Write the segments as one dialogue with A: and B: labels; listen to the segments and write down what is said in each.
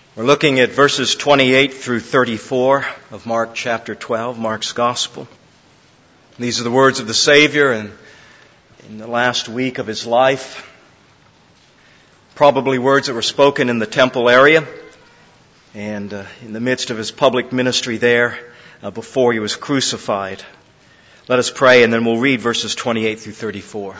A: We're looking at verses 28 through 34 of Mark chapter 12, Mark's Gospel. These are the words of the Savior in the last week of His life. Probably words that were spoken in the temple area and in the midst of His public ministry there before He was crucified. Let us pray and then we'll read verses 28 through 34.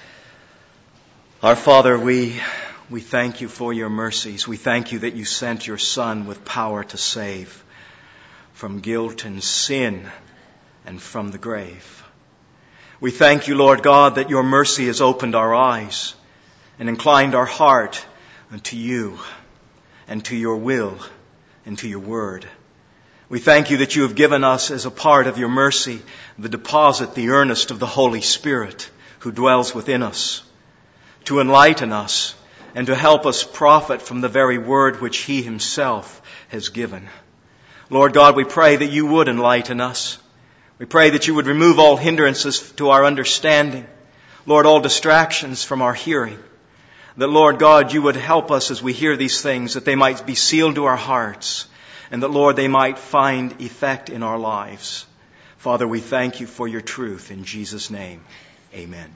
A: Our Father, we thank You for Your mercies. We thank You that You sent Your Son with power to save from guilt and sin and from the grave. We thank You, Lord God, that Your mercy has opened our eyes and inclined our heart unto You and to Your will and to Your word. We thank You that You have given us as a part of Your mercy the deposit, the earnest of the Holy Spirit who dwells within us to enlighten us and to help us profit from the very word which He Himself has given. Lord God, we pray that You would enlighten us. We pray that You would remove all hindrances to our understanding. Lord, all distractions from our hearing. That, Lord God, You would help us as we hear these things, that they might be sealed to our hearts, and that, Lord, they might find effect in our lives. Father, we thank You for Your truth. In Jesus' name, amen.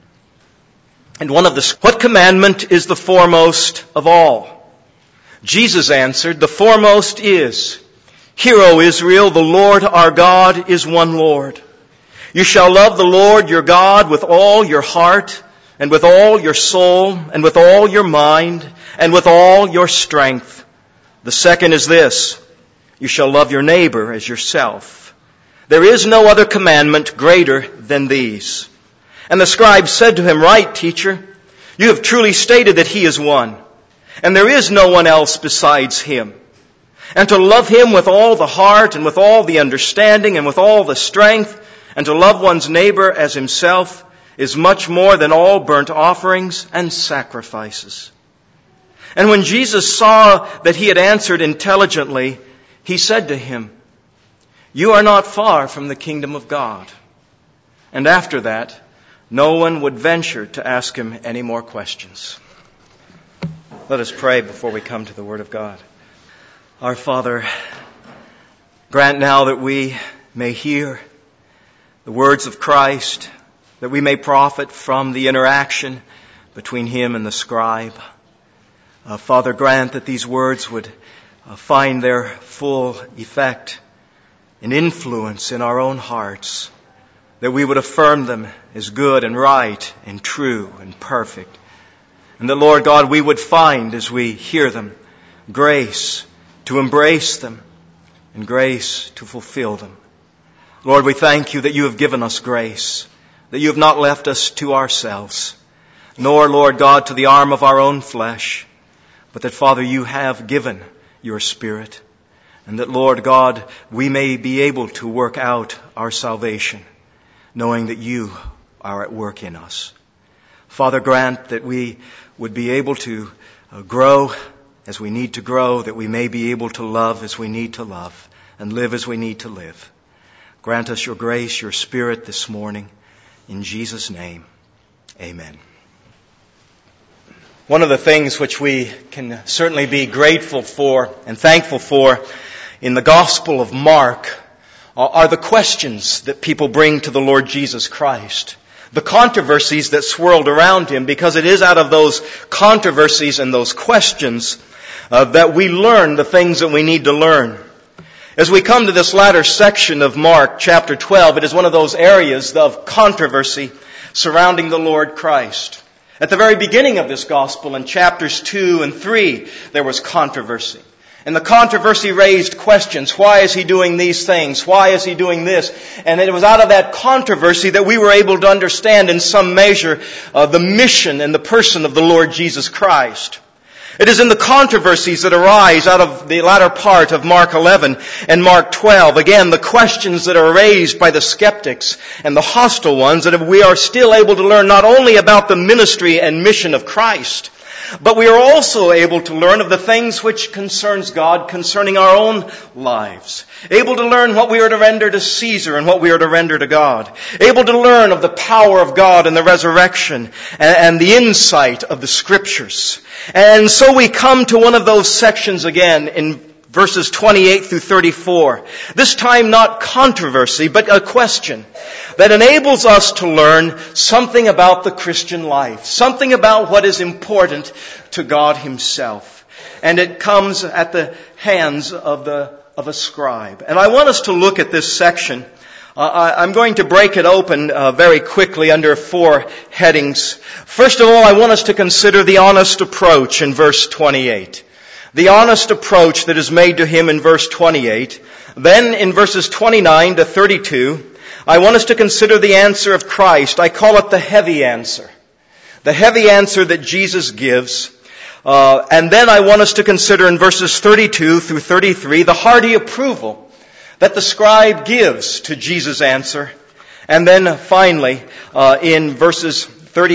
A: And what commandment is the foremost of all? Jesus answered, the foremost is, Hear, O Israel, the Lord our God is one Lord. You shall love the Lord your God with all your heart, and with all your soul, and with all your mind, and with all your strength. The second is this, you shall love your neighbor as yourself. There is no other commandment greater than these. And the scribe said to him, Right, teacher, you have truly stated that He is one, and there is no one else besides Him. And to love Him with all the heart, and with all the understanding, and with all the strength, and to love one's neighbor as himself, is much more than all burnt offerings and sacrifices. And when Jesus saw that he had answered intelligently, He said to him, You are not far from the kingdom of God. And after that, no one would venture to ask Him any more questions. Let us pray before we come to the Word of God. Our Father, grant now that we may hear the words of Christ, that we may profit from the interaction between Him and the scribe. Father, grant that these words would find their full effect and influence in our own hearts, that we would affirm them as good and right and true and perfect. And that, Lord God, we would find as we hear them grace to embrace them and grace to fulfill them. Lord, we thank You that You have given us grace, that You have not left us to ourselves, nor, Lord God, to the arm of our own flesh, but that, Father, You have given Your Spirit, and that, Lord God, we may be able to work out our salvation, knowing that You are at work in us. Father, grant that we would be able to grow as we need to grow, that we may be able to love as we need to love, and live as we need to live. Grant us Your grace, Your Spirit this morning. In Jesus' name, amen. One of the things which we can certainly be grateful for and thankful for in the Gospel of Mark are the questions that people bring to the Lord Jesus Christ. The controversies that swirled around Him, because it is out of those controversies and those questions that we learn the things that we need to learn. As we come to this latter section of Mark chapter 12, it is one of those areas of controversy surrounding the Lord Christ. At the very beginning of this Gospel, in chapters 2 and 3, there was controversy. And the controversy raised questions. Why is He doing these things? Why is He doing this? And it was out of that controversy that we were able to understand in some measure the mission and the person of the Lord Jesus Christ. It is in the controversies that arise out of the latter part of Mark 11 and Mark 12. Again, the questions that are raised by the skeptics and the hostile ones, that we are still able to learn not only about the ministry and mission of Christ, but we are also able to learn of the things which concerns God concerning our own lives. Able to learn what we are to render to Caesar and what we are to render to God. Able to learn of the power of God and the resurrection and the insight of the Scriptures. And so we come to one of those sections again in verses 28 through 34. This time not controversy, but a question that enables us to learn something about the Christian life, something about what is important to God Himself. And it comes at the hands of a scribe. And I want us to look at this section. I'm going to break it open very quickly under 4 headings. First of all, I want us to consider the honest approach in verse 28. The honest approach that is made to him in verse 28. Then in verses 29 to 32, I want us to consider the answer of Christ. I call it the heavy answer. The heavy answer that Jesus gives. And then I want us to consider in verses 32 through 33 the hearty approval that the scribe gives to Jesus' answer. And then finally, in verse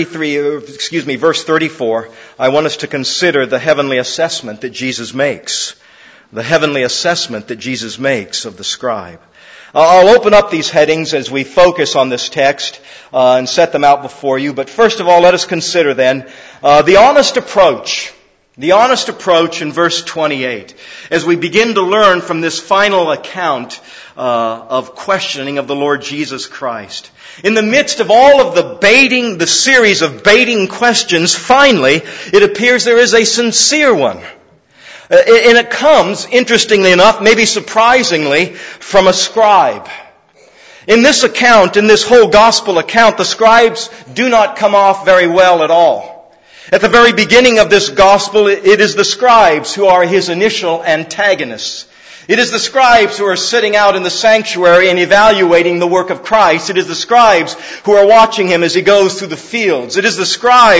A: 34, I want us to consider the heavenly assessment that Jesus makes. The heavenly assessment that Jesus makes of the scribe. I'll open up these headings as we focus on this text and set them out before you. But first of all, let us consider then the honest approach. The honest approach in verse 28, as we begin to learn from this final account of questioning of the Lord Jesus Christ. In the midst of all of the series of baiting questions, finally, it appears there is a sincere one. And it comes, interestingly enough, maybe surprisingly, from a scribe. In this account, in this whole gospel account, the scribes do not come off very well at all. At the very beginning of this gospel, it is the scribes who are his initial antagonists. It is the scribes who are sitting out in the sanctuary and evaluating the work of Christ. It is the scribes who are watching him as he goes through the fields. It is the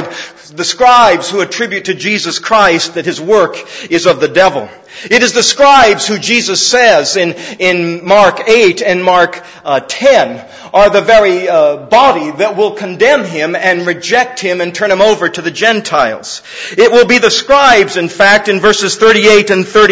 A: scribes who attribute to Jesus Christ that his work is of the devil. It is the scribes who Jesus says in Mark 8 and Mark 10 are the very body that will condemn him and reject him and turn him over to the Gentiles. It will be the scribes, in fact, in verses 38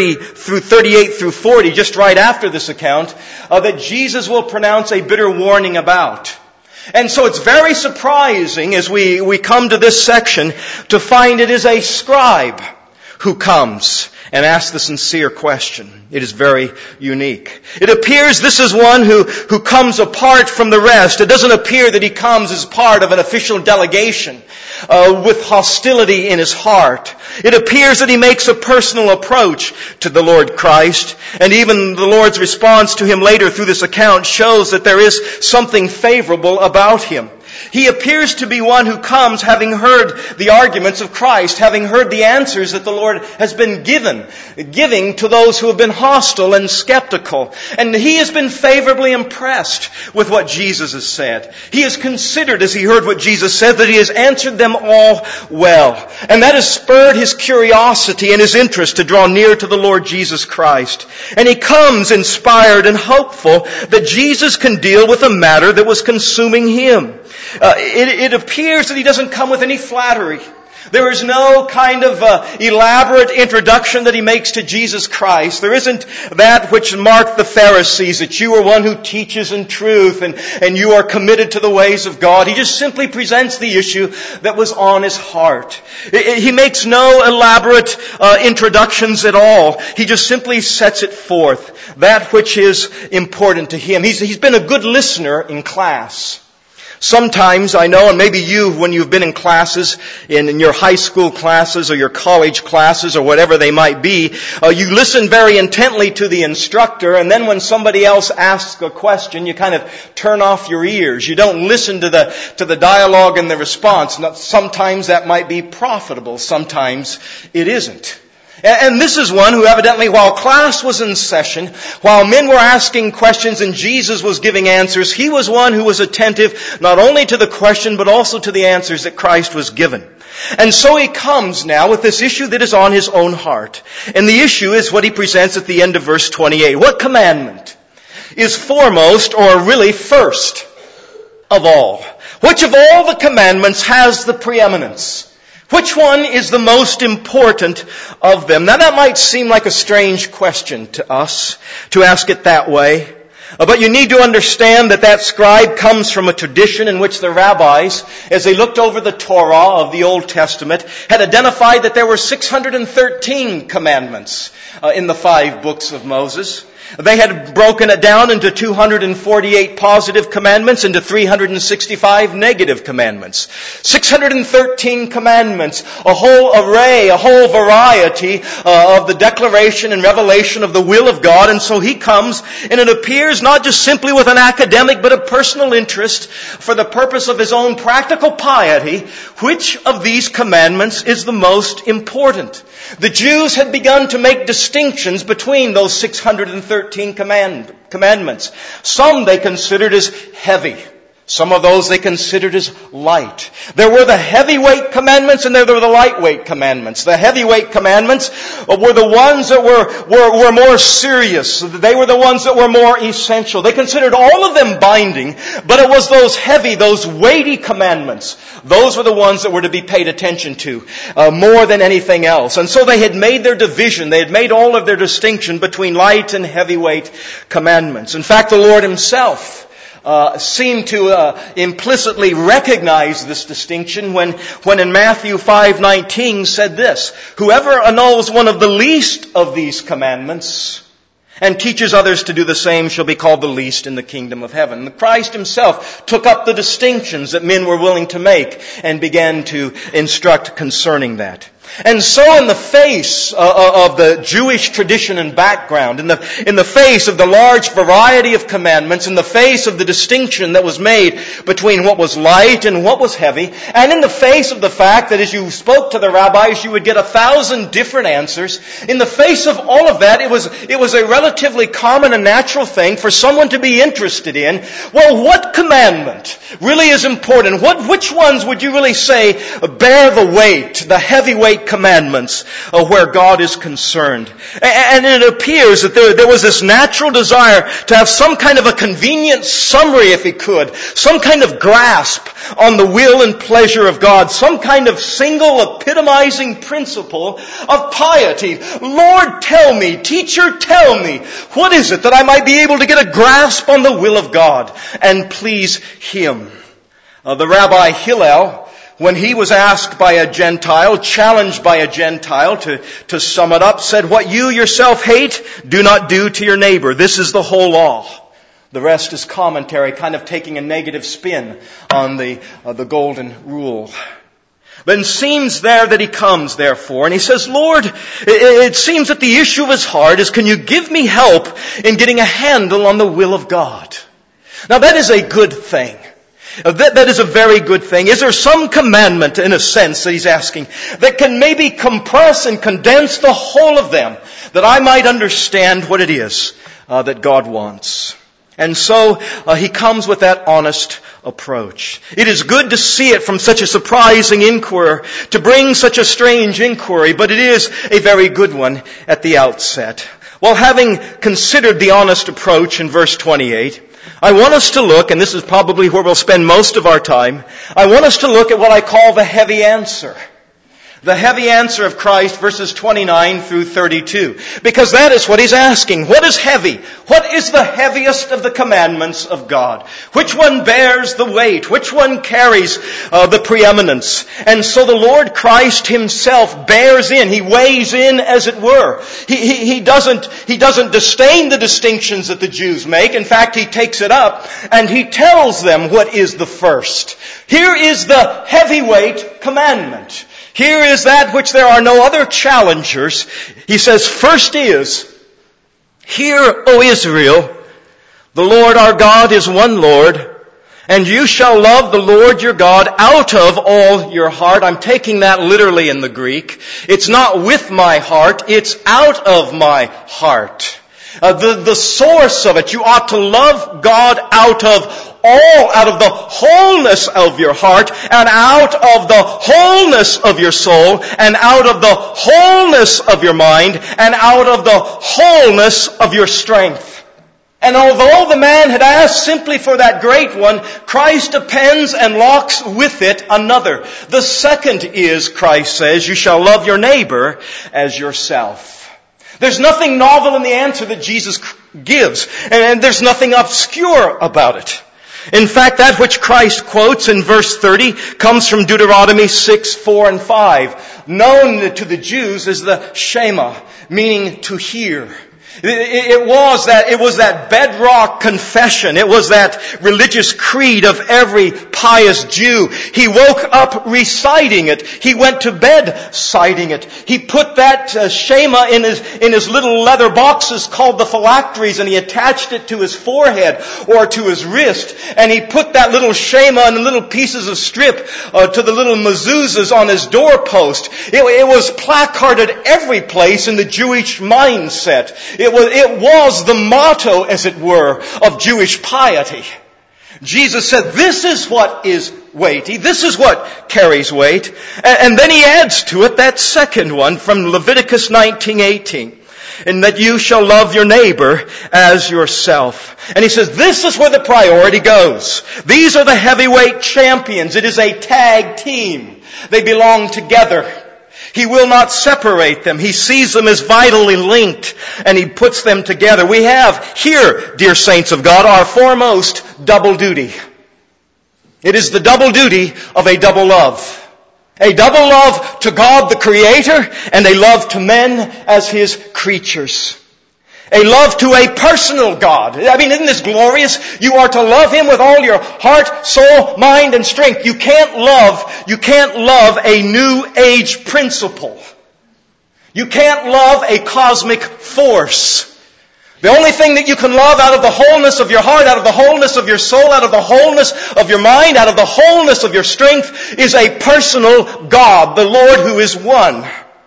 A: through 40, just right after this account, that Jesus will pronounce a bitter warning about. And so it's very surprising as we come to this section to find it is a scribe who comes and asks the sincere question. It is very unique. It appears this is one who comes apart from the rest. It doesn't appear that he comes as part of an official delegation with hostility in his heart. It appears that he makes a personal approach to the Lord Christ. And even the Lord's response to him later through this account shows that there is something favorable about him. He appears to be one who comes having heard the arguments of Christ, having heard the answers that the Lord has been giving to those who have been hostile and skeptical. And he has been favorably impressed with what Jesus has said. He has considered, as he heard what Jesus said, that he has answered them all well. And that has spurred his curiosity and his interest to draw near to the Lord Jesus Christ. And he comes inspired and hopeful that Jesus can deal with a matter that was consuming him. It appears that he doesn't come with any flattery. There is no kind of elaborate introduction that he makes to Jesus Christ. There isn't that which marked the Pharisees, that you are one who teaches in truth and you are committed to the ways of God. He just simply presents the issue that was on his heart. He makes no elaborate introductions at all. He just simply sets it forth, that which is important to him. He's been a good listener in class. Sometimes, I know, and maybe you, when you've been in classes, in your high school classes or your college classes or whatever they might be, you listen very intently to the instructor, and then when somebody else asks a question, you kind of turn off your ears. You don't listen to the dialogue and the response. Sometimes that might be profitable. Sometimes it isn't. And this is one who evidently, while class was in session, while men were asking questions and Jesus was giving answers, he was one who was attentive not only to the question but also to the answers that Christ was given. And so he comes now with this issue that is on his own heart. And the issue is what he presents at the end of verse 28. What commandment is foremost or really first of all? Which of all the commandments has the preeminence? Which one is the most important of them? Now that might seem like a strange question to us, to ask it that way. But you need to understand that scribe comes from a tradition in which the rabbis, as they looked over the Torah of the Old Testament, had identified that there were 613 commandments in the 5 books of Moses. They had broken it down into 248 positive commandments, into 365 negative commandments. 613 commandments, a whole array, a whole variety of the declaration and revelation of the will of God. And so he comes, and it appears not just simply with an academic, but a personal interest for the purpose of his own practical piety. Which of these commandments is the most important? The Jews had begun to make distinctions between those 613 commandments. Some they considered as heavy. Some of those they considered as light. There were the heavyweight commandments and there were the lightweight commandments. The heavyweight commandments were the ones that were more serious. They were the ones that were more essential. They considered all of them binding, but it was those heavy, those weighty commandments. Those were the ones that were to be paid attention to more than anything else. And so they had made their division. They had made all of their distinction between light and heavyweight commandments. In fact, the Lord Himself seemed to implicitly recognize this distinction when in Matthew 5:19 said this, "Whoever annuls one of the least of these commandments and teaches others to do the same shall be called the least in the kingdom of heaven." And Christ Himself took up the distinctions that men were willing to make and began to instruct concerning that. And so in the face of the Jewish tradition and background, in the face of the large variety of commandments, in the face of the distinction that was made between what was light and what was heavy, and in the face of the fact that as you spoke to the rabbis, you would get 1,000 different answers, in the face of all of that, it was a relatively common and natural thing for someone to be interested in, well, what commandment really is important? Which ones would you really say bear the weight, the heavyweight commandments where God is concerned? And it appears that there was this natural desire to have some kind of a convenient summary, if he could, some kind of grasp on the will and pleasure of God, some kind of single epitomizing principle of piety. Lord, tell me, teacher, tell me, what is it that I might be able to get a grasp on the will of God and please Him? The Rabbi Hillel, when he was asked by a Gentile, challenged by a Gentile to sum it up, said, "What you yourself hate, do not do to your neighbor. This is the whole law." The rest is commentary, kind of taking a negative spin on the golden rule. But it seems there that he comes, therefore, and he says, "Lord, it seems that the issue of his heart is, can you give me help in getting a handle on the will of God?" Now that is a good thing. That is a very good thing. Is there some commandment, in a sense, that he's asking, that can maybe compress and condense the whole of them, that I might understand what it is that God wants? And so he comes with that honest approach. It is good to see it from such a surprising inquiry, to bring such a strange inquiry, but it is a very good one at the outset. Well, having considered the honest approach in verse 28, I want us to look, and this is probably where we'll spend most of our time, I want us to look at what I call the heavy answer. The heavy answer of Christ, verses 29 through 32. Because that is what He's asking. What is heavy? What is the heaviest of the commandments of God? Which one bears the weight? Which one carries the preeminence? And so the Lord Christ Himself bears in. He weighs in, as it were. He doesn't disdain the distinctions that the Jews make. In fact, He takes it up and He tells them what is the first. Here is the heavyweight commandment. Here is that which there are no other challengers. He says, first is, "Hear, O Israel, the Lord our God is one Lord, and you shall love the Lord your God out of all your heart." I'm taking that literally in the Greek. It's not with my heart, it's out of my heart. The source of it, you ought to love God out of the wholeness of your heart, and out of the wholeness of your soul, and out of the wholeness of your mind, and out of the wholeness of your strength. And although the man had asked simply for that great one, Christ appends and locks with it another. The second is, Christ says, you shall love your neighbor as yourself. There's nothing novel in the answer that Jesus gives, and there's nothing obscure about it. In fact, that which Christ quotes in verse 30 comes from Deuteronomy 6, 4, and 5, known to the Jews as the Shema, meaning to hear. It was that bedrock confession. It was that religious creed of every pious Jew. He woke up reciting it. He went to bed citing it. He put that Shema in his little leather boxes called the phylacteries, and he attached it to his forehead or to his wrist. And he put that little Shema in little pieces of strip to the little mezuzahs on his doorpost. It was placarded every place in the Jewish mindset. It was the motto, as it were, of Jewish piety. Jesus said, this is what is weighty. This is what carries weight. And then he adds to it that second one from Leviticus 19:18. And that you shall love your neighbor as yourself. And he says, this is where the priority goes. These are the heavyweight champions. It is a tag team. They belong together. He will not separate them. He sees them as vitally linked, and He puts them together. We have here, dear saints of God, our foremost double duty. It is the double duty of a double love. A double love to God the Creator, and a love to men as His creatures. A love to a personal God. I mean, isn't this glorious? You are to love Him with all your heart, soul, mind, and strength. You can't love a new age principle. You can't love a cosmic force. The only thing that you can love out of the wholeness of your heart, out of the wholeness of your soul, out of the wholeness of your mind, out of the wholeness of your strength is a personal God, the Lord who is one.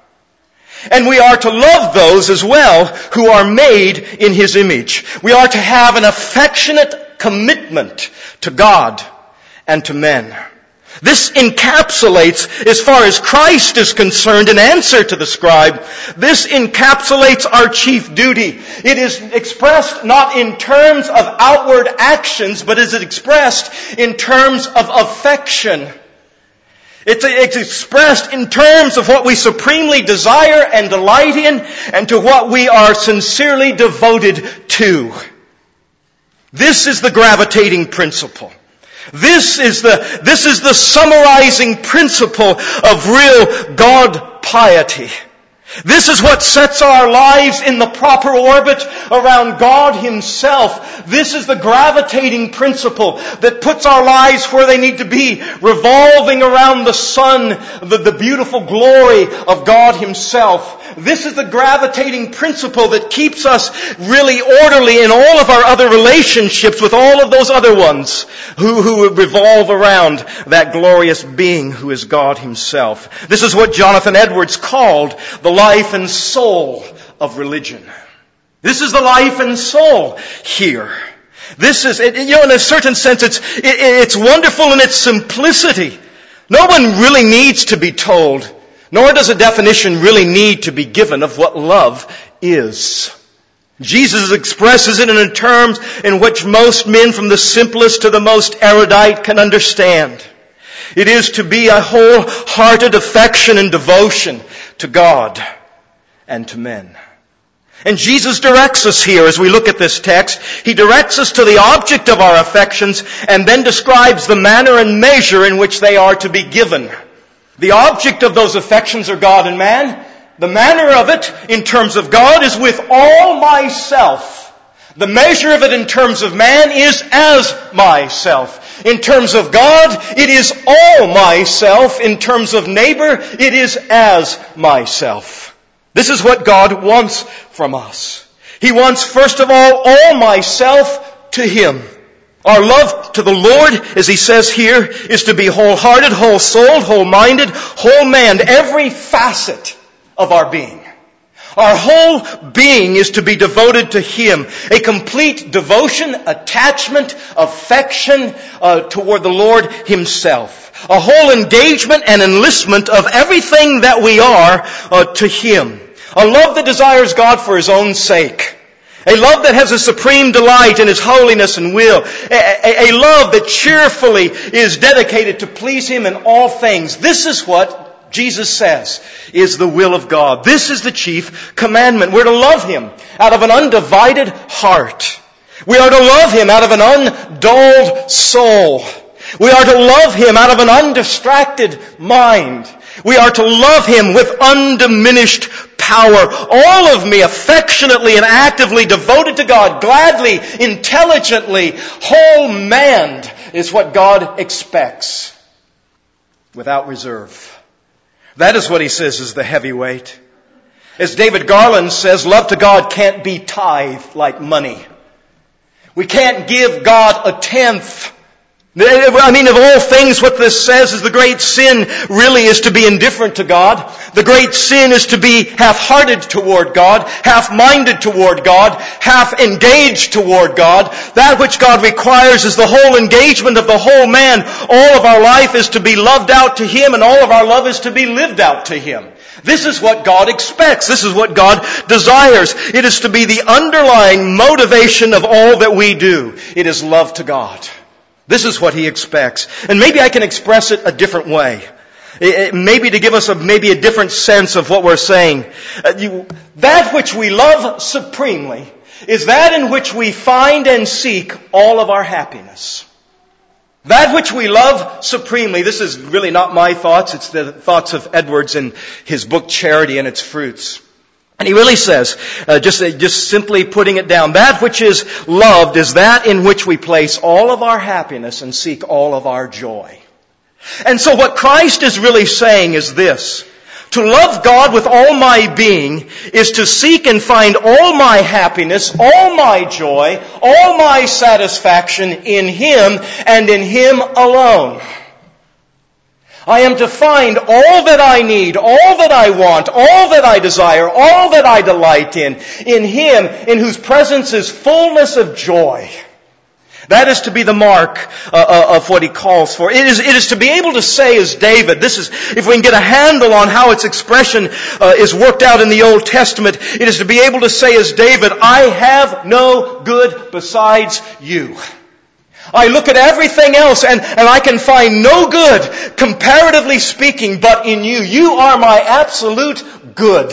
A: And we are to love those as well who are made in His image. We are to have an affectionate commitment to God and to men. This encapsulates, as far as Christ is concerned, in answer to the scribe, this encapsulates our chief duty. It is expressed not in terms of outward actions, but is expressed in terms of affection. It's expressed in terms of what we supremely desire and delight in, and to what we are sincerely devoted to. This is the gravitating principle. This is the summarizing principle of real God piety. This is what sets our lives in the proper orbit around God Himself. This is the gravitating principle that puts our lives where they need to be, revolving around the sun, the beautiful glory of God Himself. This is the gravitating principle that keeps us really orderly in all of our other relationships with all of those other ones who revolve around that glorious being who is God Himself. This is what Jonathan Edwards called the life and soul of religion. This is the life and soul here. This is, in a certain sense, it's wonderful in its simplicity. No one really needs to be told, nor does a definition really need to be given of what love is. Jesus expresses it in terms in which most men, from the simplest to the most erudite, can understand. It is to be a wholehearted affection and devotion to God and to men. And Jesus directs us here as we look at this text. He directs us to the object of our affections and then describes the manner and measure in which they are to be given. The object of those affections are God and man. The manner of it in terms of God is with all myself. The measure of it in terms of man is as myself. In terms of God, it is all myself. In terms of neighbor, it is as myself. This is what God wants from us. He wants, first of all myself to Him. Our love to the Lord, as He says here, is to be wholehearted, whole-souled, whole-minded, whole-manned, every facet of our being. Our whole being is to be devoted to Him. A complete devotion, attachment, affection toward the Lord Himself. A whole engagement and enlistment of everything that we are to Him. A love that desires God for His own sake. A love that has a supreme delight in His holiness and will. A love that cheerfully is dedicated to please Him in all things. This is what Jesus says, is the will of God. This is the chief commandment. We're to love Him out of an undivided heart. We are to love Him out of an undulled soul. We are to love Him out of an undistracted mind. We are to love Him with undiminished power. All of me affectionately and actively devoted to God, gladly, intelligently, whole-manned is what God expects, without reserve. That is what He says is the heavy weight. As David Garland says, love to God can't be tithe like money. We can't give God a tenth. I mean, of all things, what this says is the great sin really is to be indifferent to God. The great sin is to be half-hearted toward God, half-minded toward God, half-engaged toward God. That which God requires is the whole engagement of the whole man. All of our life is to be loved out to Him, and all of our love is to be lived out to Him. This is what God expects. This is what God desires. It is to be the underlying motivation of all that we do. It is love to God. This is what He expects. And maybe I can express it a different way. Maybe to give us maybe a different sense of what we're saying. That which we love supremely is that in which we find and seek all of our happiness. That which we love supremely. This is really not my thoughts. It's the thoughts of Edwards in his book Charity and Its Fruits. And he really says, just simply putting it down, that which is loved is that in which we place all of our happiness and seek all of our joy. And so what Christ is really saying is this: to love God with all my being is to seek and find all my happiness, all my joy, all my satisfaction in Him and in Him alone. I am to find all that I need, all that I want, all that I desire, all that I delight in Him, in whose presence is fullness of joy. That is to be the mark of what He calls for. It is to be able to say as David, this is, if we can get a handle on how its expression is worked out in the Old Testament, it is to be able to say as David, I have no good besides You. I look at everything else and I can find no good, comparatively speaking, but in You. You are my absolute good.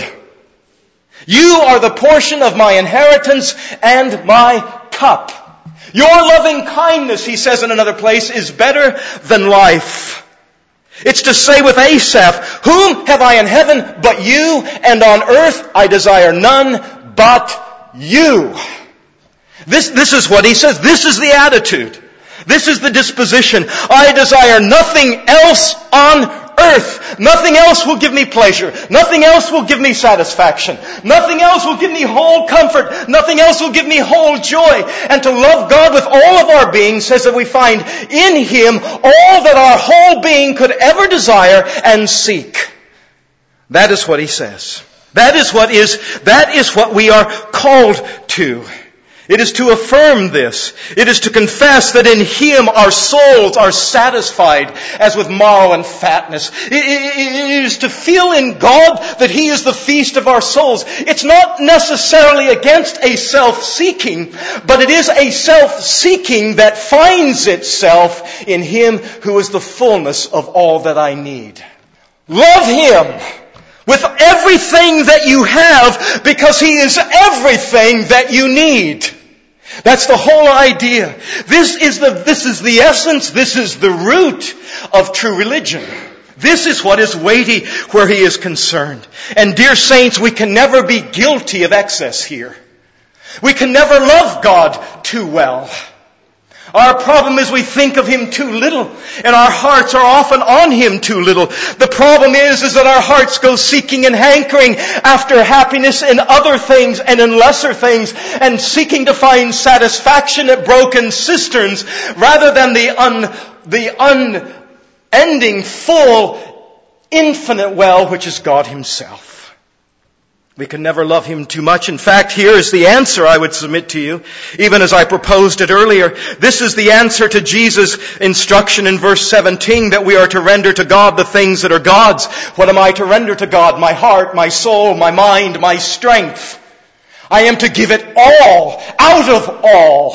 A: You are the portion of my inheritance and my cup. Your loving kindness, he says in another place, is better than life. It's to say with Asaph, whom have I in heaven but You, and on earth I desire none but You. This is what he says. This is the attitude. This is the disposition. I desire nothing else on earth. Nothing else will give me pleasure. Nothing else will give me satisfaction. Nothing else will give me whole comfort. Nothing else will give me whole joy. And to love God with all of our being says that we find in Him all that our whole being could ever desire and seek. That is what he says. That is what we are called to. It is to affirm this. It is to confess that in Him our souls are satisfied as with marrow and fatness. It is to feel in God that He is the feast of our souls. It's not necessarily against a self-seeking, but it is a self-seeking that finds itself in Him who is the fullness of all that I need. Love Him with everything that you have, because He is everything that you need. That's the whole idea. This is the essence, this is the root of true religion. This is what is weighty where He is concerned. And dear saints, we can never be guilty of excess here. We can never love God too well. Our problem is we think of Him too little, and our hearts are often on Him too little. The problem is that our hearts go seeking and hankering after happiness in other things and in lesser things, and seeking to find satisfaction at broken cisterns rather than the unending, full, infinite well which is God Himself. We can never love Him too much. In fact, here is the answer I would submit to you, even as I proposed it earlier. This is the answer to Jesus' instruction in verse 17 that we are to render to God the things that are God's. What am I to render to God? My heart, my soul, my mind, my strength. I am to give it all, out of all.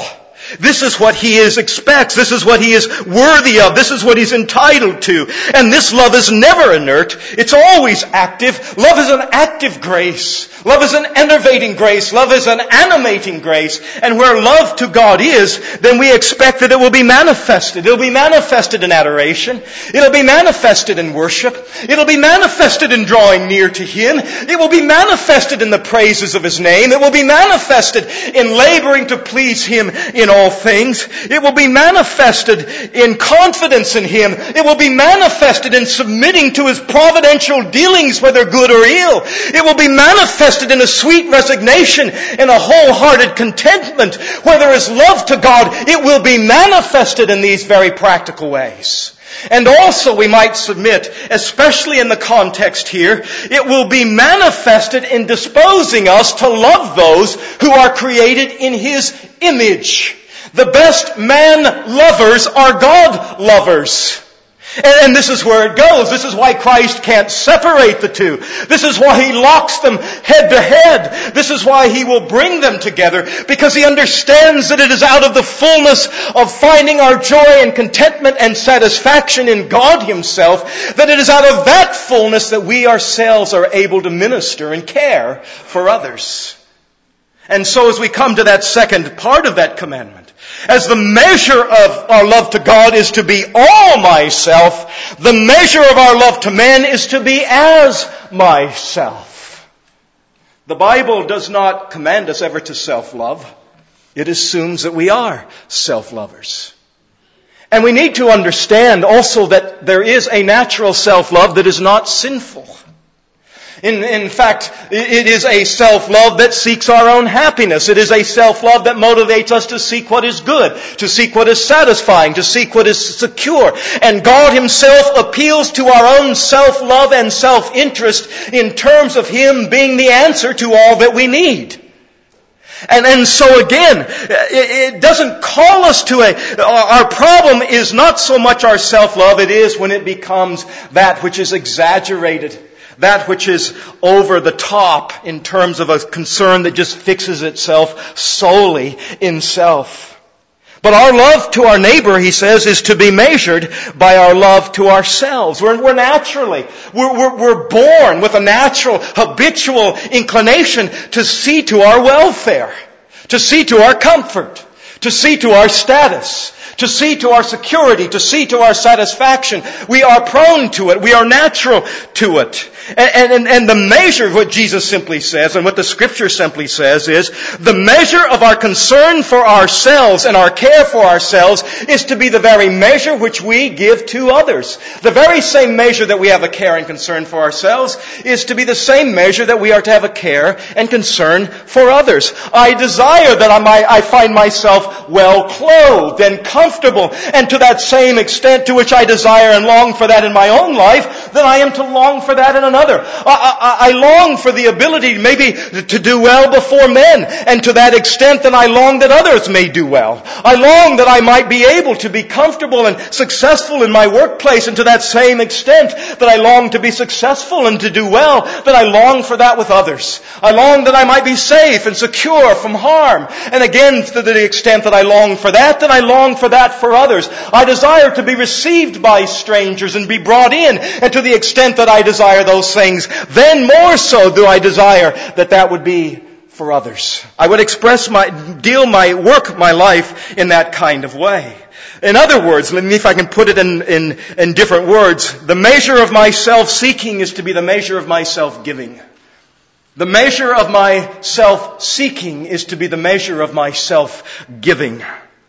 A: This is what he expects. This is what he is worthy of. This is what he's entitled to. And this love is never inert. It's always active. Love is an active grace. Love is an enervating grace. Love is an animating grace. And where love to God is, then we expect that it will be manifested. It'll be manifested in adoration. It'll be manifested in worship. It'll be manifested in drawing near to Him. It will be manifested in the praises of His name. It will be manifested in laboring to please Him in all things. It will be manifested in confidence in Him. It will be manifested in submitting to His providential dealings, whether good or ill. It will be manifested in a sweet resignation and a wholehearted contentment. Where there is love to God, it will be manifested in these very practical ways. And also we might submit, especially in the context here, it will be manifested in disposing us to love those who are created in His image. The best man lovers are God lovers. And this is where it goes. This is why Christ can't separate the two. This is why He locks them head to head. This is why He will bring them together, because He understands that it is out of the fullness of finding our joy and contentment and satisfaction in God Himself, that it is out of that fullness that we ourselves are able to minister and care for others. And so as we come to that second part of that commandment, as the measure of our love to God is to be all myself, the measure of our love to men is to be as myself. The Bible does not command us ever to self-love. It assumes that we are self-lovers. And we need to understand also that there is a natural self-love that is not sinful. In fact, it is a self-love that seeks our own happiness. It is a self-love that motivates us to seek what is good, to seek what is satisfying, to seek what is secure. And God Himself appeals to our own self-love and self-interest in terms of Him being the answer to all that we need. And so again, it doesn't call us to our problem is not so much our self-love, it is when it becomes that which is exaggerated. That which is over the top in terms of a concern that just fixes itself solely in self. But our love to our neighbor, he says, is to be measured by our love to ourselves. We're born with a natural, habitual inclination to see to our welfare, to see to our comfort, to see to our status, to see to our security, to see to our satisfaction. We are prone to it. We are natural to it. And the measure of what Jesus simply says and what the Scripture simply says is the measure of our concern for ourselves and our care for ourselves is to be the very measure which we give to others. The very same measure that we have a care and concern for ourselves is to be the same measure that we are to have a care and concern for others. I desire that I find myself well clothed and comfortable, and to that same extent to which I desire and long for that in my own life, then I am to long for that in another. I long for the ability maybe to do well before men, and to that extent then I long that others may do well. I long that I might be able to be comfortable and successful in my workplace, and to that same extent that I long to be successful and to do well, that I long for that with others. I long that I might be safe and secure from harm, and again to the extent that I long for that, then I long for that for others. I desire to be received by strangers and be brought in, and to the extent that I desire those things, then more so do I desire that that would be for others. I would express my life in that kind of way. In other words, let me, if I can put it in different words, the measure of my self-seeking is to be the measure of my self-giving. The measure of my self-seeking is to be the measure of my self-giving.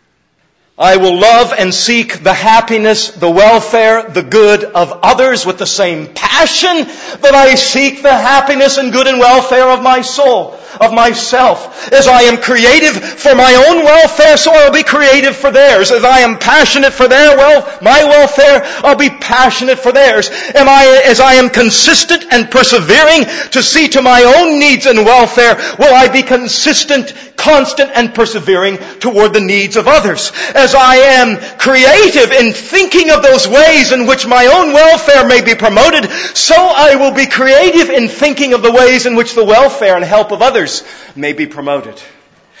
A: I will love and seek the happiness, the welfare, the good of others with the same passion that I seek the happiness and good and welfare of my soul, of myself. As I am creative for my own welfare, so I'll be creative for theirs. As I am passionate for my welfare, I'll be passionate for theirs. As I am consistent and persevering to see to my own needs and welfare, will I be consistent, constant, and persevering toward the needs of others. As I am creative in thinking of those ways in which my own welfare may be promoted, so I will be creative in thinking of the ways in which the welfare and help of others may be promoted.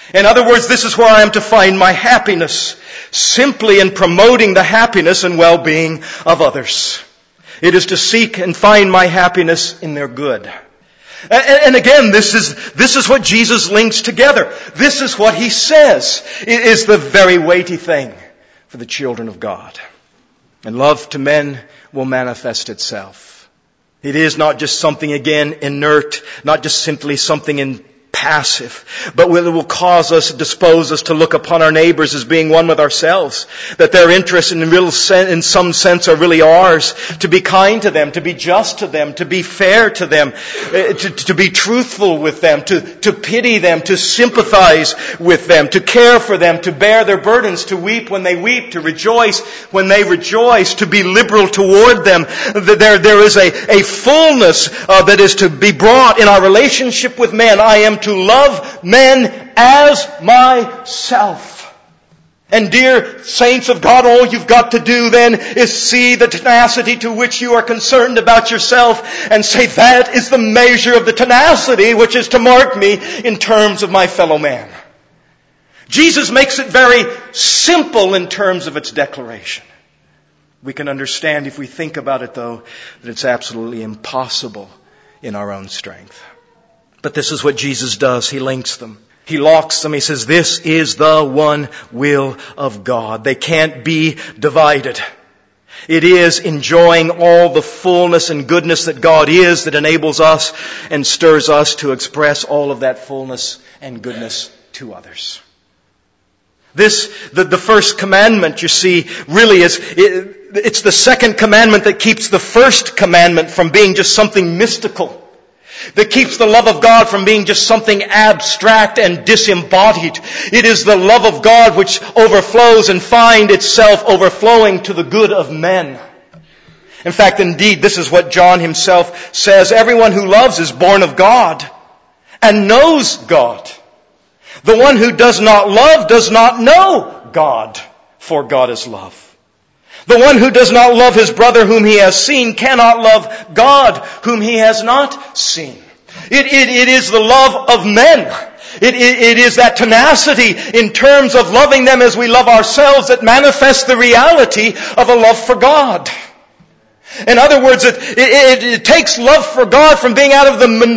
A: In other words, this is where I am to find my happiness, simply in promoting the happiness and well-being of others. It is to seek and find my happiness in their good. And again, this is what Jesus links together. This is what He says is the very weighty thing for the children of God. And love to men will manifest itself. It is not just something, again, inert, not just simply something passive, but it will cause us, dispose us to look upon our neighbors as being one with ourselves, that their interests in some sense are really ours, to be kind to them, to be just to them, to be fair to them, to be truthful with them, to pity them, to sympathize with them, to care for them, to bear their burdens, to weep when they weep, to rejoice when they rejoice, to be liberal toward them. There is a fullness that is to be brought in our relationship with men. I am to love men as myself. And dear saints of God, all you've got to do then is see the tenacity to which you are concerned about yourself and say, that is the measure of the tenacity which is to mark me in terms of my fellow man. Jesus makes it very simple in terms of its declaration. We can understand if we think about it, though, that it's absolutely impossible in our own strength. But this is what Jesus does. He links them. He locks them. He says, this is the one will of God. They can't be divided. It is enjoying all the fullness and goodness that God is that enables us and stirs us to express all of that fullness and goodness to others. The first commandment, you see, really it's the second commandment that keeps the first commandment from being just something mystical. That keeps the love of God from being just something abstract and disembodied. It is the love of God which overflows and finds itself overflowing to the good of men. In fact, indeed, this is what John himself says. Everyone who loves is born of God and knows God. The one who does not love does not know God, for God is love. The one who does not love his brother whom he has seen cannot love God whom he has not seen. It is the love of men. It is that tenacity in terms of loving them as we love ourselves that manifests the reality of a love for God. In other words, it takes love for God from being out of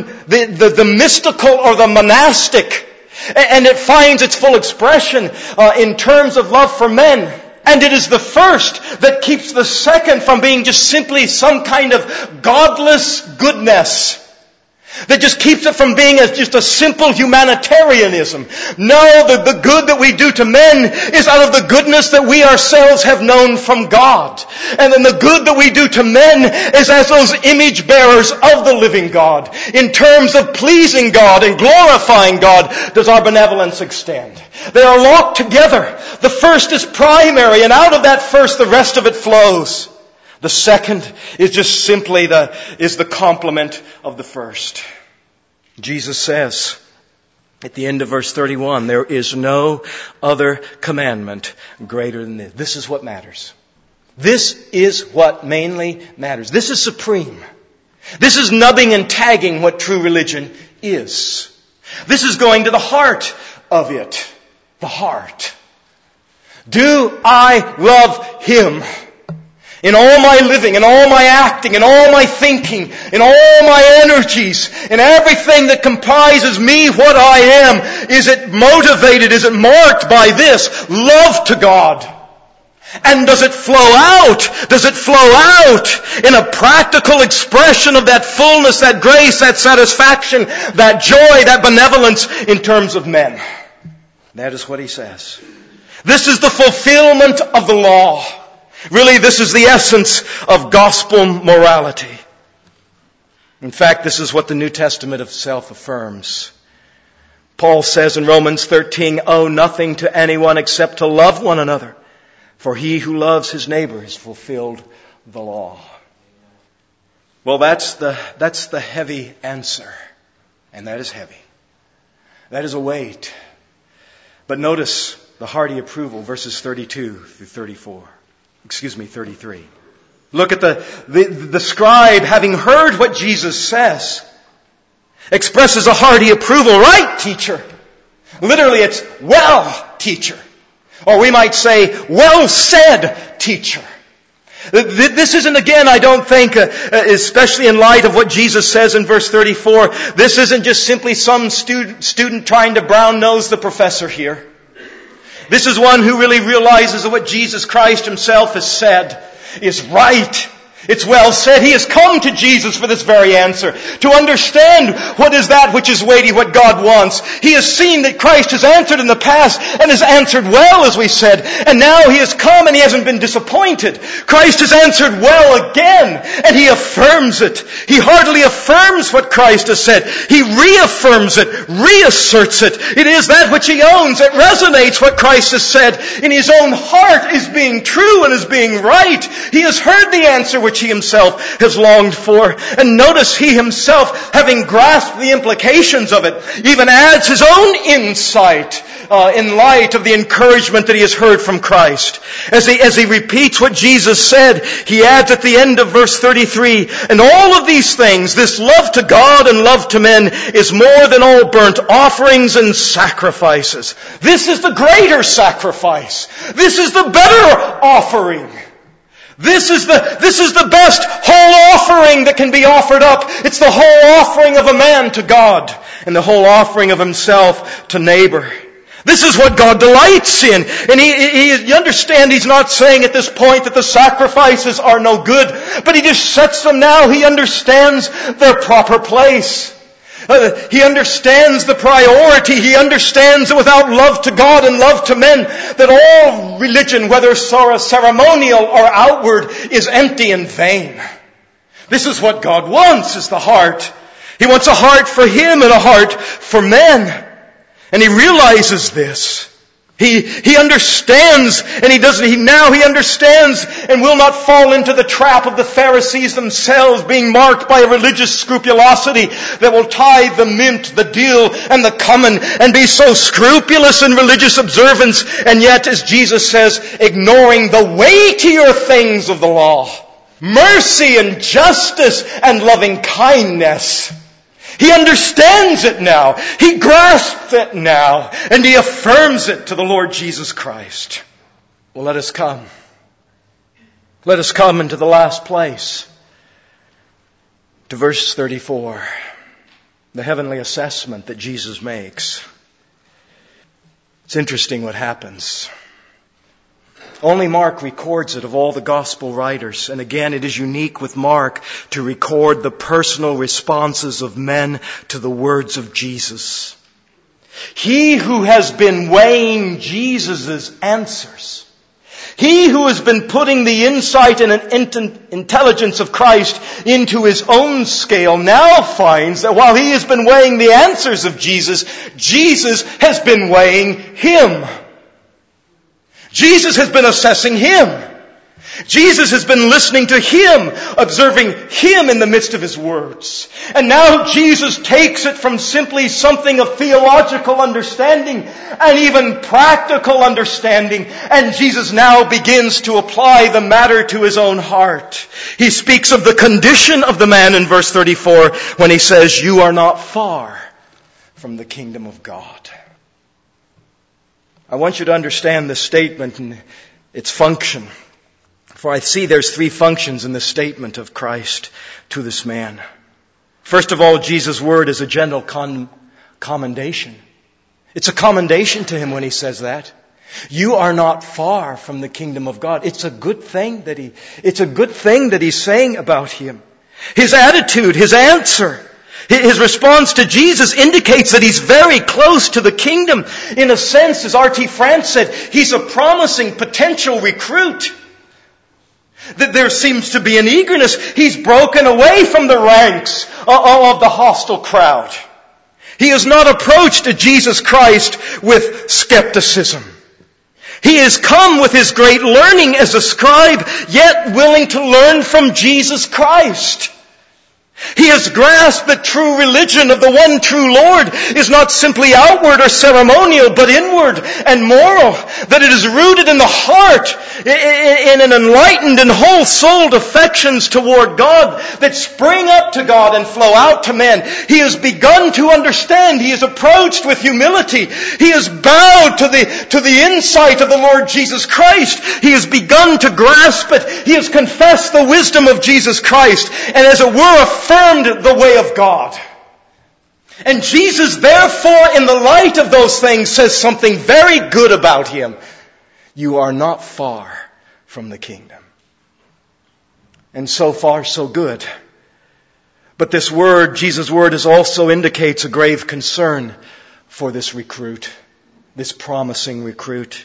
A: the mystical or the monastic, and it finds its full expression in terms of love for men. And it is the first that keeps the second from being just simply some kind of godless goodness. That just keeps it from being just a simple humanitarianism. No, the good that we do to men is out of the goodness that we ourselves have known from God. And then the good that we do to men is as those image bearers of the living God. In terms of pleasing God and glorifying God does our benevolence extend. They are locked together. The first is primary, and out of that first the rest of it flows. The second is just simply the complement of the first. Jesus says at the end of verse 31, there is no other commandment greater than this. This is what matters. This is what mainly matters. This is supreme. This is nubbing and tagging what true religion is. This is going to the heart of it. The heart. Do I love Him? In all my living, in all my acting, in all my thinking, in all my energies, in everything that comprises me, what I am, is it motivated, is it marked by this love to God? And does it flow out? Does it flow out in a practical expression of that fullness, that grace, that satisfaction, that joy, that benevolence in terms of men? That is what he says. This is the fulfillment of the law. Really, this is the essence of gospel morality. In fact, this is what the New Testament itself affirms. Paul says in Romans 13, owe nothing to anyone except to love one another. For he who loves his neighbor has fulfilled the law. Well, that's the heavy answer. And that is heavy. That is a weight. But notice the hearty approval, verses 32 through 34. 33. Look at the scribe, having heard what Jesus says, expresses a hearty approval. Right, teacher. Literally, it's, well, teacher. Or we might say, well said, teacher. This isn't, again, I don't think, especially in light of what Jesus says in verse 34, this isn't just simply some student trying to brown-nose the professor here. This is one who really realizes that what Jesus Christ himself has said is right. It's well said. He has come to Jesus for this very answer, to understand what is that which is weighty, what God wants. He has seen that Christ has answered in the past and has answered well, as we said. And now he has come and he hasn't been disappointed. Christ has answered well again, and he affirms it. He heartily affirms what Christ has said. He reaffirms it, reasserts it. It is that which he owns. It resonates what Christ has said in his own heart is being true and is being right. He has heard the answer which he himself has longed for. And notice he himself, having grasped the implications of it, even adds his own insight in light of the encouragement that he has heard from Christ. As he repeats what Jesus said, he adds at the end of verse 33, and all of these things, this love to God and love to men, is more than all burnt offerings and sacrifices. This is the greater sacrifice. This is the better offering. This is the best whole offering that can be offered up. It's the whole offering of a man to God and the whole offering of himself to neighbor. This is what God delights in. And you understand he's not saying at this point that the sacrifices are no good, but he just sets them now. He understands their proper place. He understands the priority. He understands that without love to God and love to men, that all religion, whether ceremonial or outward, is empty and vain. This is what God wants, is the heart. He wants a heart for him and a heart for men. And he realizes this. He understands, and he understands and will not fall into the trap of the Pharisees themselves, being marked by a religious scrupulosity that will tie the mint, the dill, and the cumin, and be so scrupulous in religious observance, and yet, as Jesus says, ignoring the weightier things of the law, mercy and justice and loving kindness. He understands it now. He grasps it now. And he affirms it to the Lord Jesus Christ. Well, let us come. Let us come into the last place. To verse 34. The heavenly assessment that Jesus makes. It's interesting what happens. Only Mark records it of all the gospel writers. And again, it is unique with Mark to record the personal responses of men to the words of Jesus. He who has been weighing Jesus' answers, he who has been putting the insight and intelligence of Christ into his own scale, now finds that while he has been weighing the answers of Jesus, Jesus has been weighing him. Jesus has been assessing him. Jesus has been listening to him, observing him in the midst of his words. And now Jesus takes it from simply something of theological understanding and even practical understanding. And Jesus now begins to apply the matter to his own heart. He speaks of the condition of the man in verse 34 when he says, "You are not far from the kingdom of God." I want you to understand this statement and its function. For I see there's three functions in this statement of Christ to this man. First of all, Jesus' word is a gentle commendation. It's a commendation to him when he says that. You are not far from the kingdom of God. It's a good thing that he's saying about him. His attitude, his answer, his response to Jesus indicates that he's very close to the kingdom. In a sense, as R.T. France said, he's a promising potential recruit. That there seems to be an eagerness. He's broken away from the ranks of the hostile crowd. He has not approached Jesus Christ with skepticism. He has come with his great learning as a scribe, yet willing to learn from Jesus Christ. He has grasped that true religion of the one true Lord is not simply outward or ceremonial, but inward and moral. That it is rooted in the heart, in an enlightened and whole-souled affections toward God that spring up to God and flow out to men. He has begun to understand. He is approached with humility. He has bowed to the insight of the Lord Jesus Christ. He has begun to grasp it. He has confessed the wisdom of Jesus Christ, and as it were, affirmed the way of God. And Jesus, therefore, in the light of those things, says something very good about him. You are not far from the kingdom. And so far, so good. But this word, Jesus' word, also indicates a grave concern for this recruit, this promising recruit.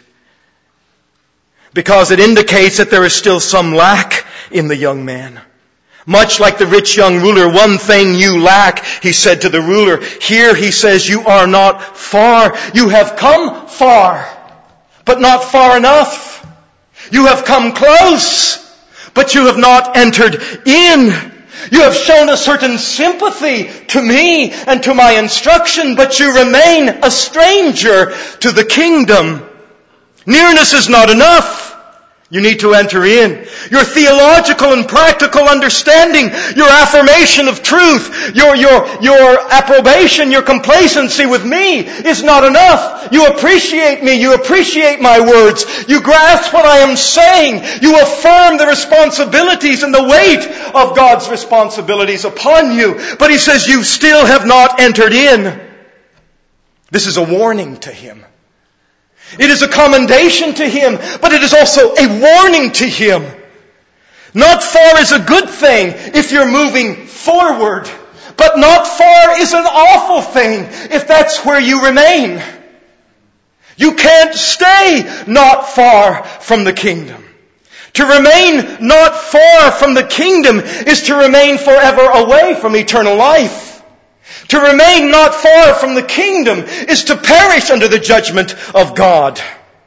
A: Because it indicates that there is still some lack in the young man. Much like the rich young ruler, one thing you lack, he said to the ruler. Here he says, you are not far. You have come far, but not far enough. You have come close, but you have not entered in. You have shown a certain sympathy to me and to my instruction, but you remain a stranger to the kingdom. Nearness is not enough. You need to enter in. Your theological and practical understanding, your affirmation of truth, your approbation, your complacency with me is not enough. You appreciate me. You appreciate my words. You grasp what I am saying. You affirm the responsibilities and the weight of God's responsibilities upon you. But he says you still have not entered in. This is a warning to him. It is a commendation to him, but it is also a warning to him. Not far is a good thing if you're moving forward, but not far is an awful thing if that's where you remain. You can't stay not far from the kingdom. To remain not far from the kingdom is to remain forever away from eternal life. To remain not far from the kingdom is to perish under the judgment of God.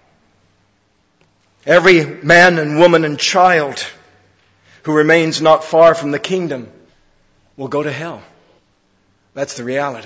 A: Every man and woman and child who remains not far from the kingdom will go to hell. That's the reality.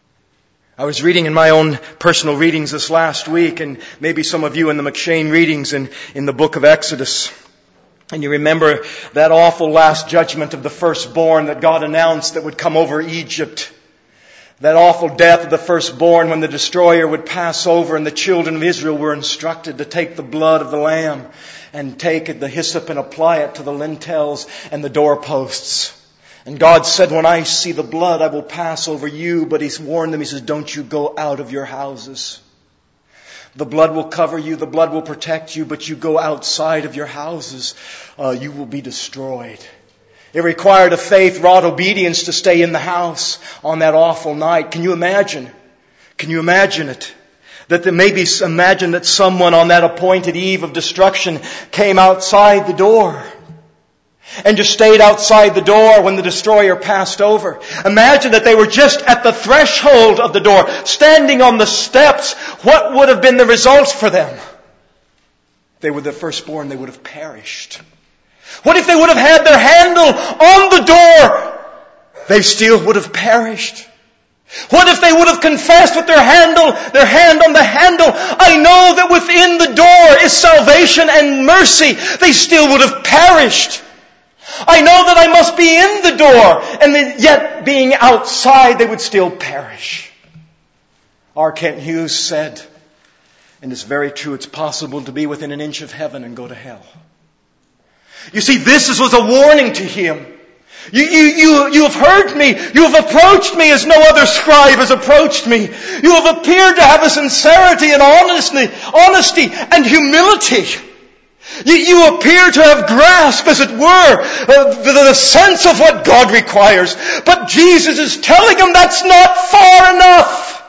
A: I was reading in my own personal readings this last week, and maybe some of you in the McShane readings in the book of Exodus. And you remember that awful last judgment of the firstborn that God announced that would come over Egypt. That awful death of the firstborn when the destroyer would pass over, and the children of Israel were instructed to take the blood of the lamb and take the hyssop and apply it to the lintels and the doorposts. And God said, when I see the blood, I will pass over you. But He's warned them, He says, don't you go out of your houses. The blood will cover you, the blood will protect you, but you go outside of your houses, you will be destroyed. It required a faith-wrought obedience to stay in the house on that awful night. Can you imagine? Can you imagine it? Imagine that someone on that appointed eve of destruction came outside the door and just stayed outside the door when the destroyer passed over. Imagine that they were just at the threshold of the door, standing on the steps. What would have been the results for them? If they were the firstborn, they would have perished. What if they would have had their handle on the door? They still would have perished. What if they would have confessed with their hand on the handle? I know that within the door is salvation and mercy. They still would have perished. I know that I must be in the door, and yet being outside, they would still perish. R. Kent Hughes said, and it's very true, it's possible to be within an inch of heaven and go to hell. You see, this was a warning to him. You have heard me. You have approached me as no other scribe has approached me. You have appeared to have a sincerity and honesty and humility. You appear to have grasped, as it were, the sense of what God requires. But Jesus is telling him that's not far enough.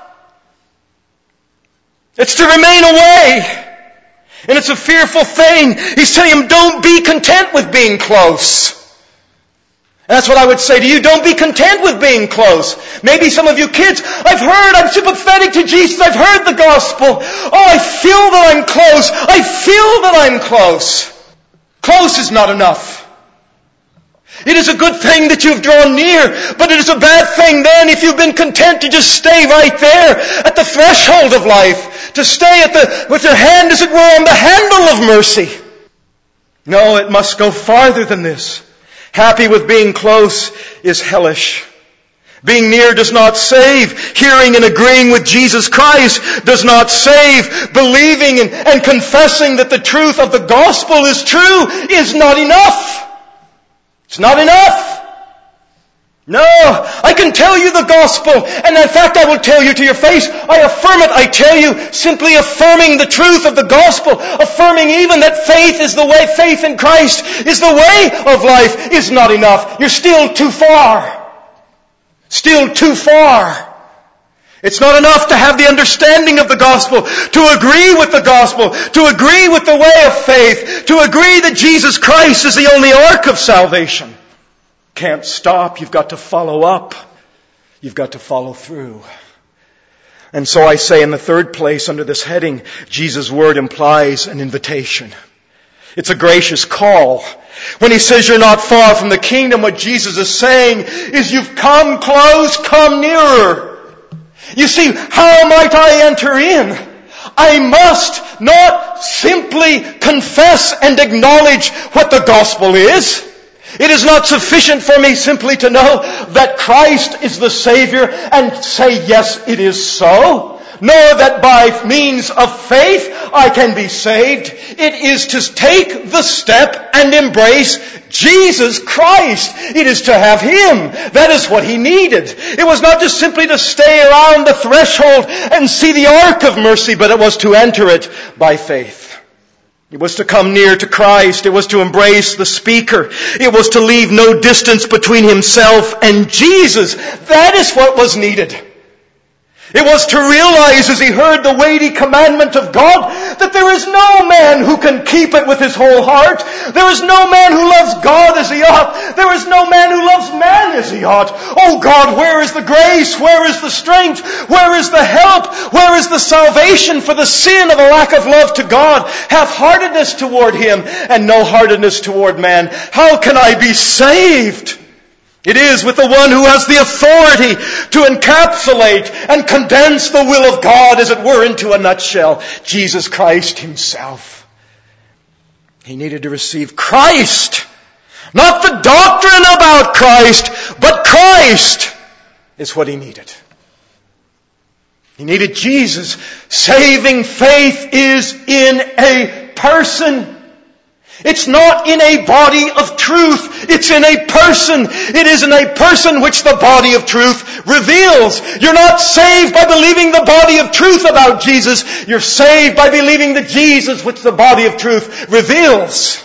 A: It's to remain away. And it's a fearful thing. He's telling him, don't be content with being close. And that's what I would say to you. Don't be content with being close. Maybe some of you kids, I'm sympathetic to Jesus. I've heard the gospel. Oh, I feel that I'm close. I feel that I'm close. Close is not enough. It is a good thing that you've drawn near, but it is a bad thing then if you've been content to just stay right there at the threshold of life, to stay with your hand, as it were, on the handle of mercy. No, it must go farther than this. Happy with being close is hellish. Being near does not save. Hearing and agreeing with Jesus Christ does not save. Believing and confessing that the truth of the gospel is true is not enough. It's not enough. No, I can tell you the gospel, and in fact I will tell you to your face, I affirm it, I tell you, simply affirming the truth of the gospel, affirming even that faith is the way, faith in Christ is the way of life, is not enough. You're still too far. Still too far. It's not enough to have the understanding of the gospel, to agree with the gospel, to agree with the way of faith, to agree that Jesus Christ is the only ark of salvation. Can't stop. You've got to follow up. You've got to follow through. And so I say in the third place under this heading, Jesus' word implies an invitation. It's a gracious call. When he says you're not far from the kingdom, what Jesus is saying is you've come close, come nearer. You see, how might I enter in? I must not simply confess and acknowledge what the gospel is. It is not sufficient for me simply to know that Christ is the Savior and say, yes, it is so. Nor that by means of faith I can be saved. It is to take the step and embrace Jesus Christ. It is to have Him. That is what He needed. It was not just simply to stay around the threshold and see the ark of mercy, but it was to enter it by faith. It was to come near to Christ. It was to embrace the speaker. It was to leave no distance between himself and Jesus. That is what was needed. It was to realize as he heard the weighty commandment of God that there is no man who can keep it with his whole heart. There is no man who loves God as he ought. There is no man who loves man as he ought. Oh God, where is the grace? Where is the strength? Where is the help? Where is the salvation for the sin of a lack of love to God? Half-heartedness toward Him and no heartedness toward man. How can I be saved? It is with the one who has the authority to encapsulate and condense the will of God, as it were, into a nutshell. Jesus Christ Himself. He needed to receive Christ. Not the doctrine about Christ, but Christ is what he needed. He needed Jesus. Saving faith is in a person. It's not in a body of truth. It's in a person. It is in a person which the body of truth reveals. You're not saved by believing the body of truth about Jesus. You're saved by believing the Jesus which the body of truth reveals.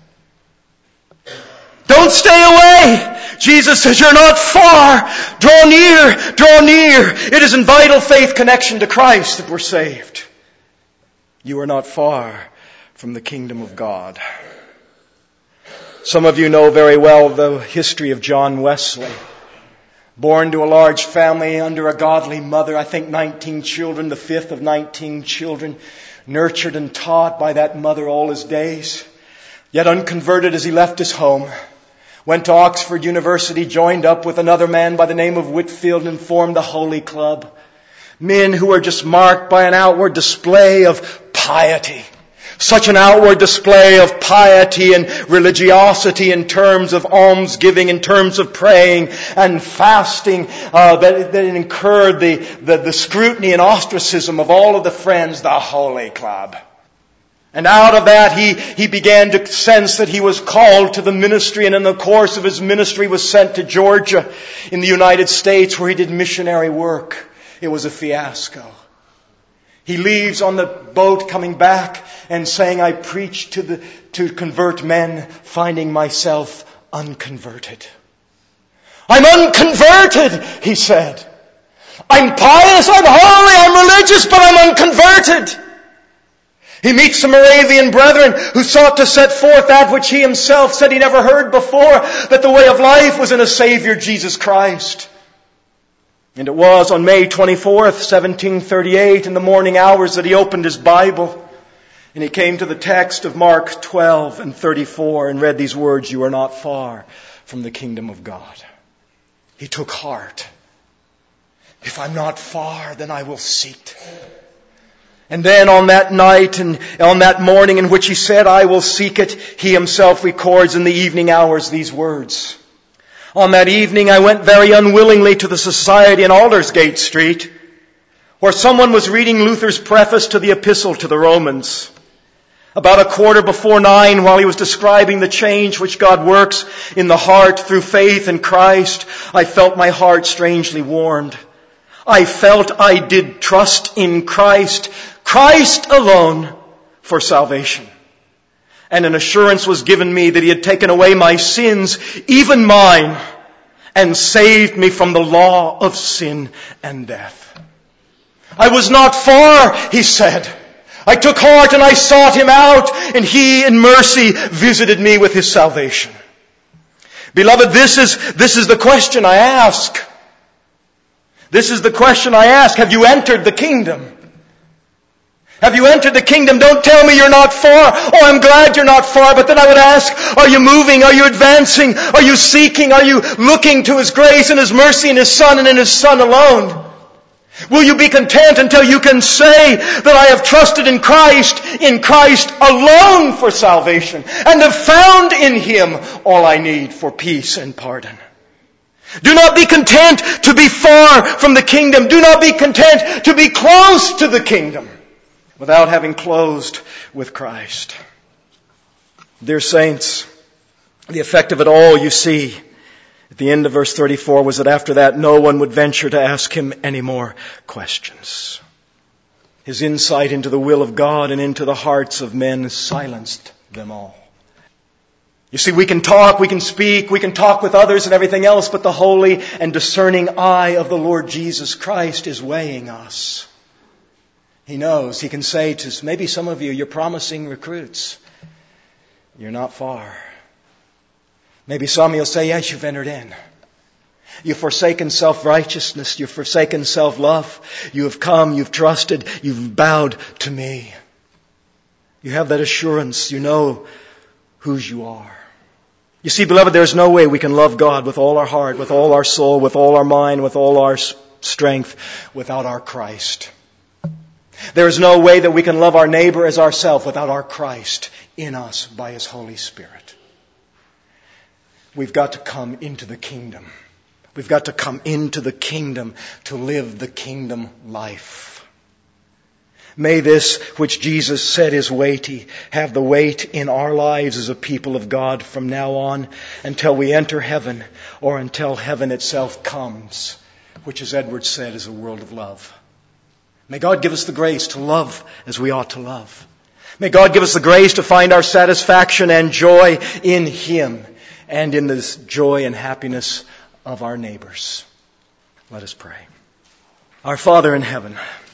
A: Don't stay away. Jesus says you're not far. Draw near. Draw near. It is in vital faith connection to Christ that we're saved. You are not far from the kingdom of God. Some of you know very well the history of John Wesley. Born to a large family under a godly mother, I think 19 children, the fifth of 19 children, nurtured and taught by that mother all his days. Yet unconverted as he left his home. Went to Oxford University, joined up with another man by the name of Whitefield and formed the Holy Club. Men who were just marked by an outward display of piety. Such an outward display of piety and religiosity in terms of almsgiving, in terms of praying and fasting, that it incurred the scrutiny and ostracism of all of the friends, the Holy Club. And out of that he began to sense that he was called to the ministry, and in the course of his ministry was sent to Georgia in the United States where he did missionary work. It was a fiasco. He leaves on the boat coming back and saying, I preach to convert men, finding myself unconverted. I'm unconverted, he said. I'm pious, I'm holy, I'm religious, but I'm unconverted. He meets some Moravian brethren who sought to set forth that which he himself said he never heard before, that the way of life was in a Savior, Jesus Christ. And it was on May 24th, 1738, in the morning hours that he opened his Bible. And he came to the text of Mark 12 and 34 and read these words, you are not far from the kingdom of God. He took heart. If I'm not far, then I will seek it. And then on that night and on that morning in which he said, I will seek it, he himself records in the evening hours these words. On that evening I went very unwillingly to the society in Aldersgate Street, where someone was reading Luther's preface to the epistle to the Romans. About 9:15, while he was describing the change which God works in the heart through faith in Christ, I felt my heart strangely warmed. I felt I did trust in Christ, Christ alone, for salvation. And an assurance was given me that he had taken away my sins, even mine, and saved me from the law of sin and death. I was not far, he said. I took heart and I sought him out, and he in mercy visited me with his salvation. Beloved, this is the question I ask. This is the question I ask. Have you entered the kingdom? Have you entered the kingdom? Don't tell me you're not far. Oh, I'm glad you're not far. But then I would ask, are you moving? Are you advancing? Are you seeking? Are you looking to His grace and His mercy in His Son and in His Son alone? Will you be content until you can say that I have trusted in Christ alone for salvation, and have found in Him all I need for peace and pardon? Do not be content to be far from the kingdom. Do not be content to be close to the kingdom without having closed with Christ. Dear saints, the effect of it all, you see, at the end of verse 34 was that after that no one would venture to ask him any more questions. His insight into the will of God and into the hearts of men silenced them all. You see, we can talk, we can speak, we can talk with others and everything else, but the holy and discerning eye of the Lord Jesus Christ is weighing us. He knows. He can say to maybe some of you, you're promising recruits. You're not far. Maybe some of you will say, yes, you've entered in. You've forsaken self-righteousness. You've forsaken self-love. You have come, you've trusted, you've bowed to me. You have that assurance. You know whose you are. You see, beloved, there's no way we can love God with all our heart, with all our soul, with all our mind, with all our strength, without our Christ. There is no way that we can love our neighbor as ourselves without our Christ in us by His Holy Spirit. We've got to come into the kingdom. We've got to come into the kingdom to live the kingdom life. May this, which Jesus said is weighty, have the weight in our lives as a people of God from now on until we enter heaven, or until heaven itself comes, which, as Edward said, is a world of love. May God give us the grace to love as we ought to love. May God give us the grace to find our satisfaction and joy in Him and in this joy and happiness of our neighbors. Let us pray. Our Father in heaven,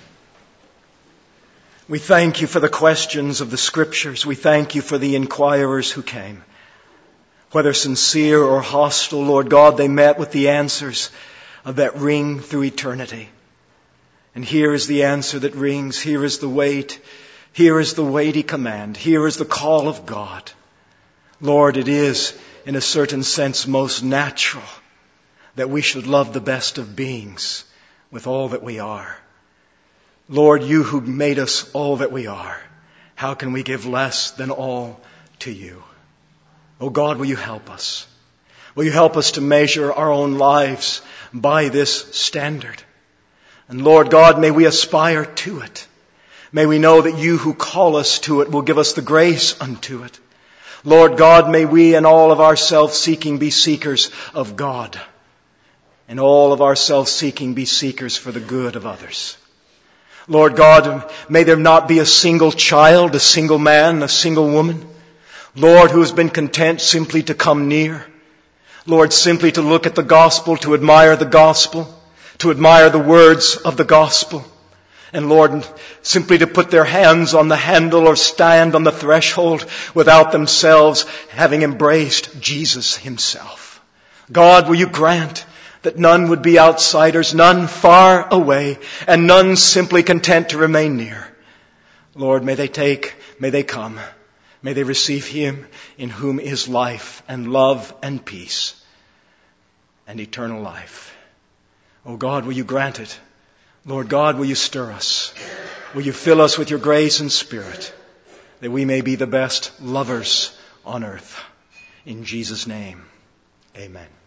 A: we thank You for the questions of the Scriptures. We thank You for the inquirers who came. Whether sincere or hostile, Lord God, they met with the answers of that ring through eternity. And here is the answer that rings. Here is the weight. Here is the weighty command. Here is the call of God. Lord, it is, in a certain sense, most natural that we should love the best of beings with all that we are. Lord, You who made us all that we are, how can we give less than all to You? Oh God, will You help us? Will You help us to measure our own lives by this standard? And Lord God, may we aspire to it. May we know that You who call us to it will give us the grace unto it. Lord God, may we in all of our self-seeking be seekers of God. And all of our self-seeking be seekers for the good of others. Lord God, may there not be a single child, a single man, a single woman, Lord, who has been content simply to come near. Lord, simply to look at the gospel, to admire the gospel, to admire the words of the gospel. And Lord, simply to put their hands on the handle or stand on the threshold without themselves having embraced Jesus Himself. God, will You grant that none would be outsiders, none far away, and none simply content to remain near. Lord, may they come, may they receive Him in whom is life and love and peace.
B: and eternal life. Oh God, will you grant it? Lord God, will you stir us? Will you fill us with your grace and Spirit, that we may be the best lovers on earth? In Jesus' name, amen.